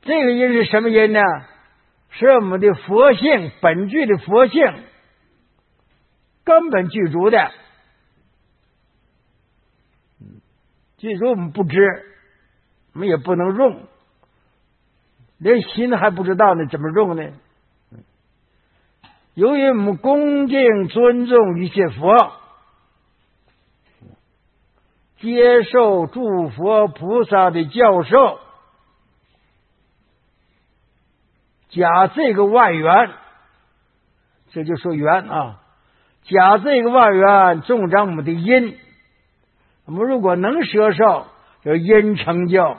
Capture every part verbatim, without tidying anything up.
这个因是什么因呢？是我们的佛性本具的佛性根本具足的。具足我们不知，我们也不能用，连心还不知道呢，怎么用呢？由于我们恭敬尊重一切佛，接受诸佛菩萨的教授，假这个外缘，这就说缘啊，假这个外缘重长我们的因，我们如果能摄受，就因成就，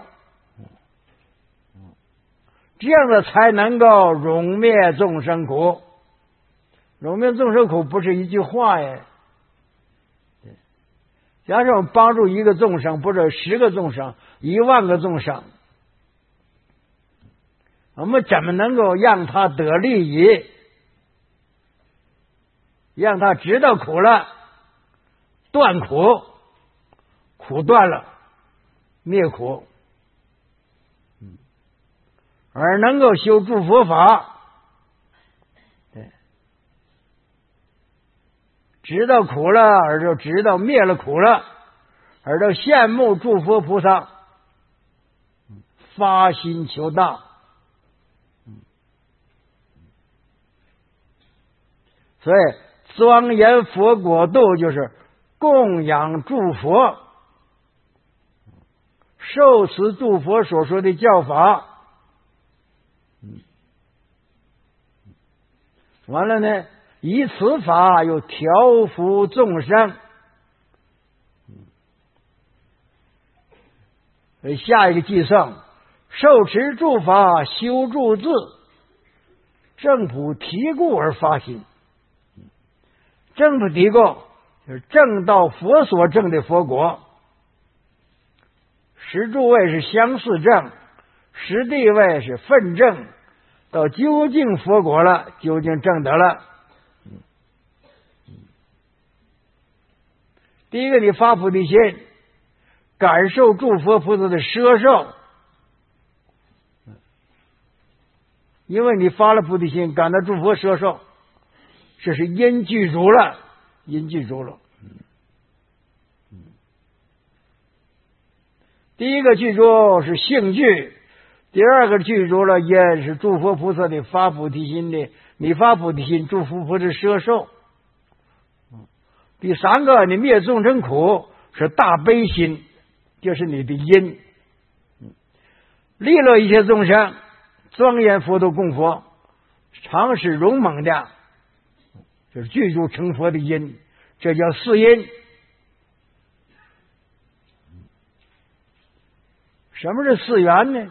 这样的才能够永灭众生苦。永灭众生苦不是一句话呀。假设我们帮助一个众生，不是十个众生，一万个众生，我们怎么能够让他得利益，让他知道苦了，断苦，苦断了，灭苦，而能够修诸佛法，对，知道苦了，而就知道灭了苦了，而就羡慕诸佛菩萨，发心求道。所以庄严佛国度就是供养诸佛，受持诸佛所说的教法。完了呢，以此法又调伏众生。下一个计算，受持诸法修诸智，正普提故而发心。正普提故就是正到佛所证的佛国，十诸位是相似证，十地位是分证，到究竟佛国了，究竟证得了。第一个，你发菩提心，感受诸佛菩萨的摄受，因为你发了菩提心，感到诸佛摄受，这是因具足了，因具足了。第一个具足是性具，第二个具足了因是诸佛菩萨的发菩提心的，你发菩提心，诸佛菩萨摄受。第三个，你灭众生苦是大悲心，就是你的因，利乐一切众生，庄严佛度供佛，常是勇猛的，就是具足成佛的因，这叫四因。什么是四缘呢？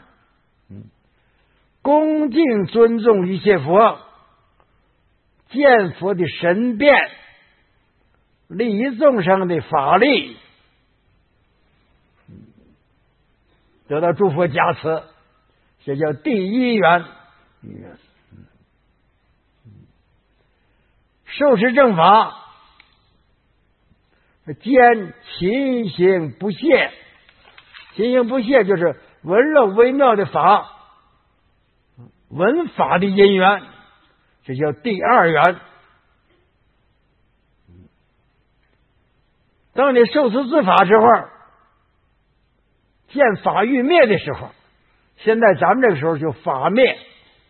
恭敬尊重一切佛，见佛的神变，利益众生的法力，得到诸佛加持，这叫第一缘。受持正法，坚勤行不懈，勤行不懈就是闻了微妙的法，闻法的因缘，这叫第二缘。当你受持自法之后，见法欲灭的时候，现在咱们这个时候就法灭。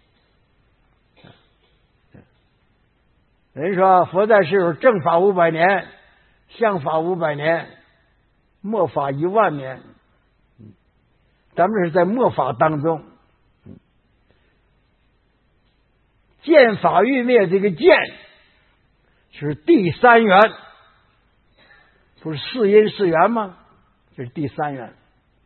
人说佛在世正法五百年，相法五百年，末法一万年，咱们是在末法当中。见法欲灭，这个见是第三缘，不是四因四缘吗？这是第三缘。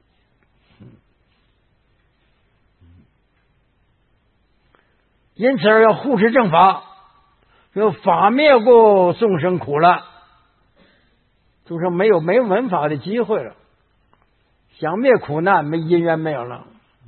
因此而要护持正法，有法灭过众生苦了，众生没有没闻法的机会了，想灭苦难没因缘没有了。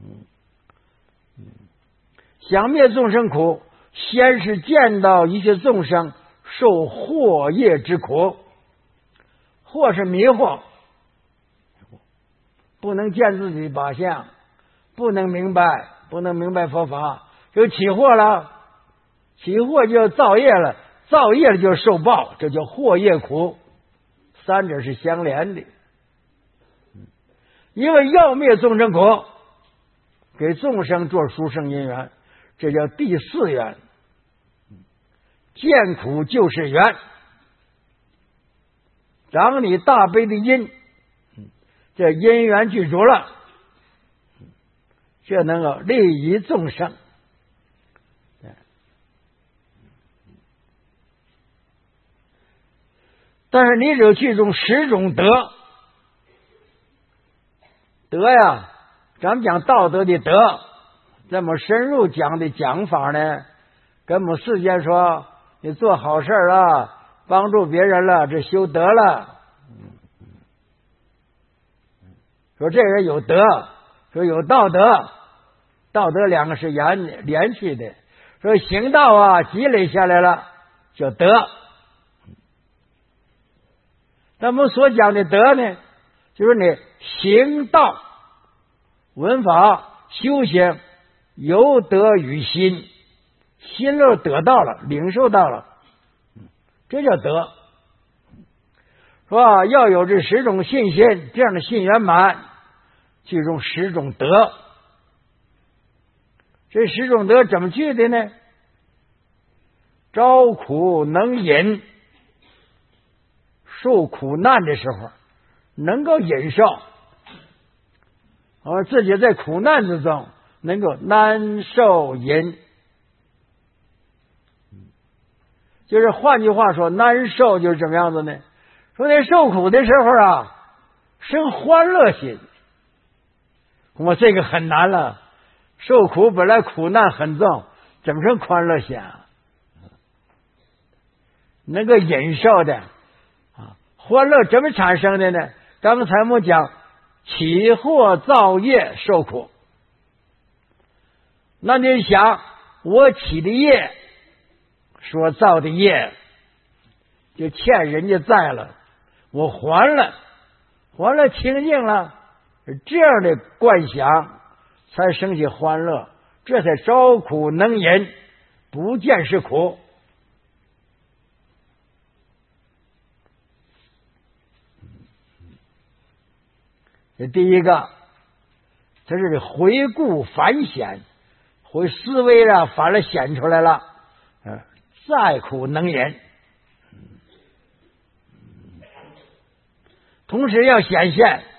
想灭众生苦，先是见到一切众生受惑业之苦，惑是迷惑，不能见自己法相，不能明白不能明白佛法，就起惑了，起惑就造业了，造业了就受报，这叫惑业苦，三者是相连的。因为要灭众生苦，给众生做殊胜因缘，这叫第四缘。见苦就是缘，长你大悲的因，这因缘具足了，这能够利益众生。但是你只有具足十种德，德呀，咱们讲道德的德，这么深入讲的讲法呢，跟我们世间说你做好事了，帮助别人了，这修德了。说这人有德，说有道德，道德两个是连连续的。说行道啊，积累下来了叫德。那么所讲的德呢，就是你行道、闻法、修行，由德于心，心里得到了，领受到了，这叫德。说要有这十种信心，这样的信圆满，具足十种德。这十种德怎么具的呢？招苦能忍，受苦难的时候能够忍受，而自己在苦难之中能够难受忍。就是换句话说，难受就是怎么样子呢？说在受苦的时候啊，生欢乐心。我这个很难了，受苦本来苦难很重，怎么生欢乐心啊？能够忍受的啊，欢乐怎么产生的呢？刚才我们讲起惑造业受苦，那你想我起的业，说造的业，就欠人家债了，我还了，还了清净了，这样的观想才生起欢乐，这才招苦能忍，不见是苦。这第一个，这是回顾反显，回思维啊，反了显出来了，嗯，再苦能忍。同时要显现